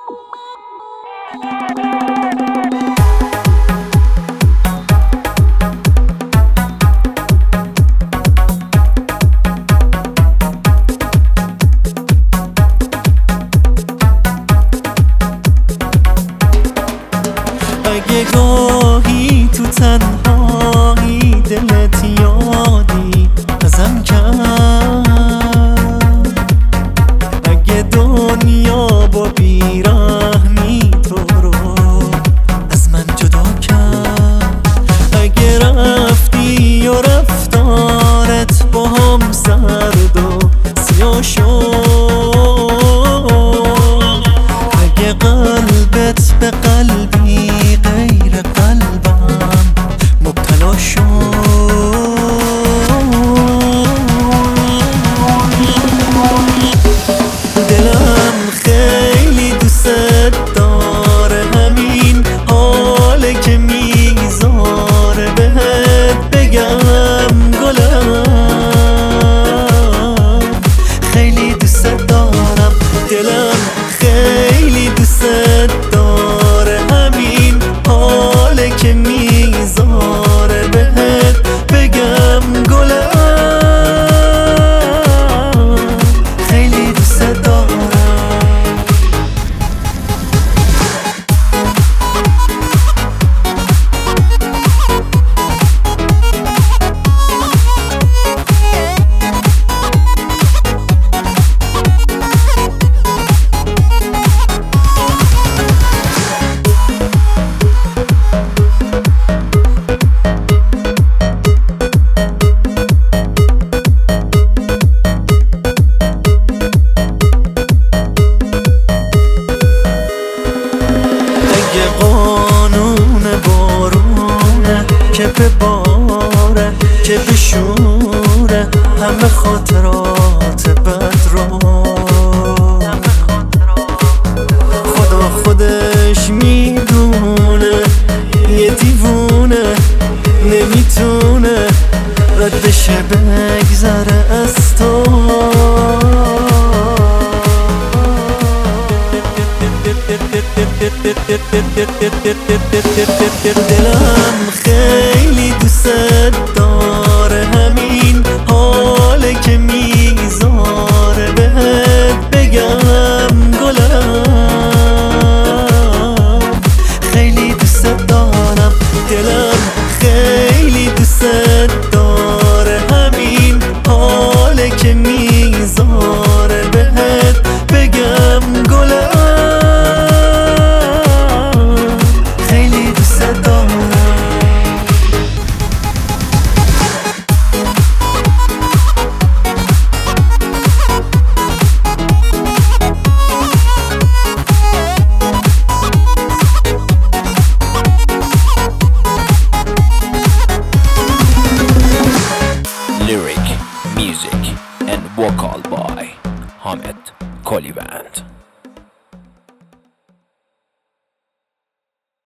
اگه گاهی تو تنهایی دلت یادی ازم کرد، اگه دنیا با بیرحمی تو رو از من جدا کرد، اگه رفتی و رفتارت با هم سرد و سیاه شد، اگه قلبت به قلبی غیر قلبم مبتلا شد، دلم خیلی دوست داره، همین حاله که میذاره بهت بگم گلم، خیلی دوست دارم، دلم خیلی دوست داره، همین حاله که میذاره بهت بگم گلم، خیلی دوست دارم. قانون بارونه که به باره، که بشوره همه خاطرات بد رو، خدا خودش میدونه یه دیوونه نمیتونه ردش بگذره از تو، دلم خیلی دوست داره، همین حاله که میذاره بهت بگم گلم، خیلی دوست دارم، دلم خیلی دوست داره، همین حاله که میذاره بهت بگم گلم، Lyric, music and vocal by Hamed Kolivand.